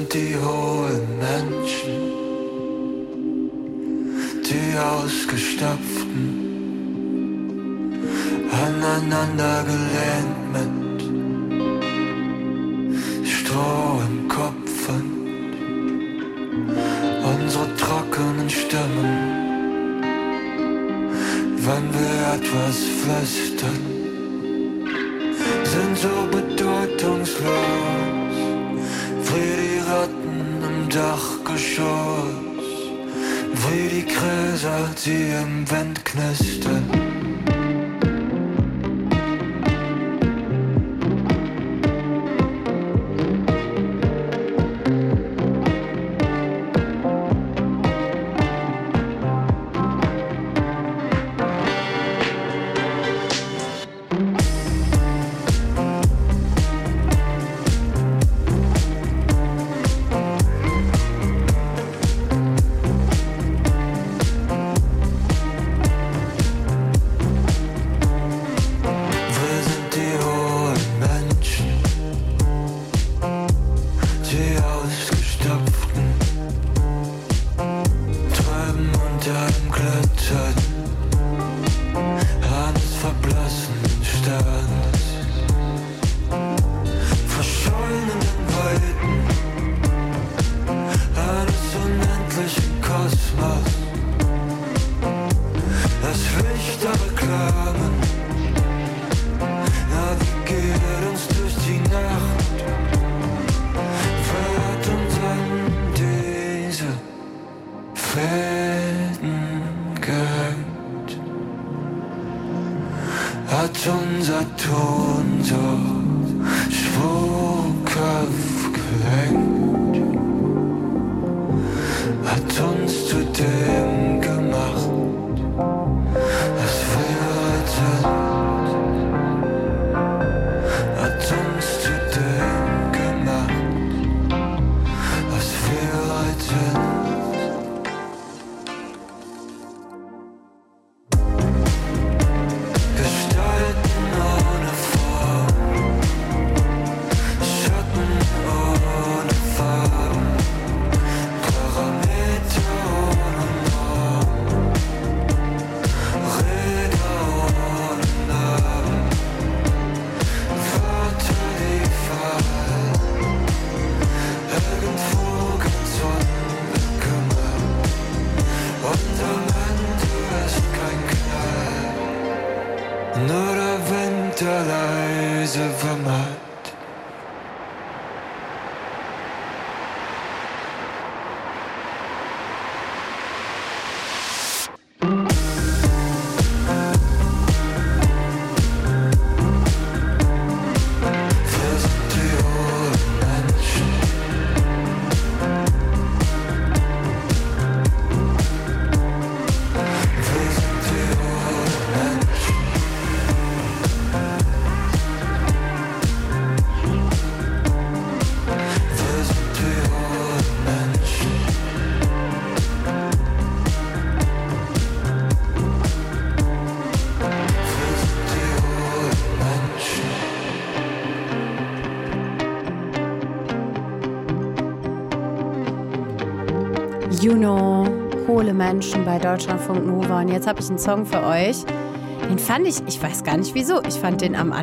sind die hohlen Menschen, die Ausgestopften, aneinander gelehnt mit Stroh im Kopf und unsere trockenen Stimmen, wenn wir etwas flüstern, sind so bedeutungslos wie die Ratten im Dachgeschoss, wie die Gräser, die im Wind knistern. Juno, hohle Menschen bei Deutschlandfunk Nova. Und jetzt habe ich einen Song für euch. Den fand ich weiß gar nicht wieso, ich fand den am Anfang